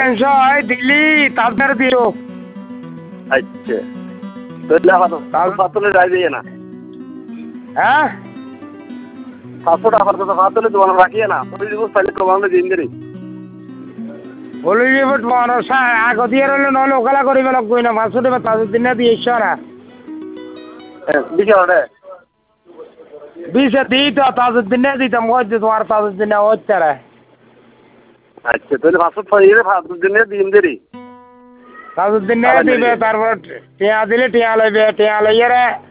মাংস হয় দিলি তাদের দিও। আচ্ছা তাহলে ফাতুলে যাই দিয়ে না। হ্যাঁ 500 টাকা তো ফাতুলে দোকান রাখিয়ে না ওই দিব তাহলে প্রমাণ দিন দেরি বলি যাব তোমার আগ দিয়ে রইলে নহলে ওখালা করিবে লাগবে না 500 টাকা তাদের দিনে দিয়ে ইশারা বিশাল বিশে দিই তো তাদের দিনে দিতাম হয়তো তোমার তাদের দিনে হচ্ছে রে। আচ্ছা তাহলে 500 ছয় 5 দিনে দিন দেরি তাদের দিনে দিবে তারপর টিয়া দিলে টিয়া লইবে টিয়া লইয়ে রে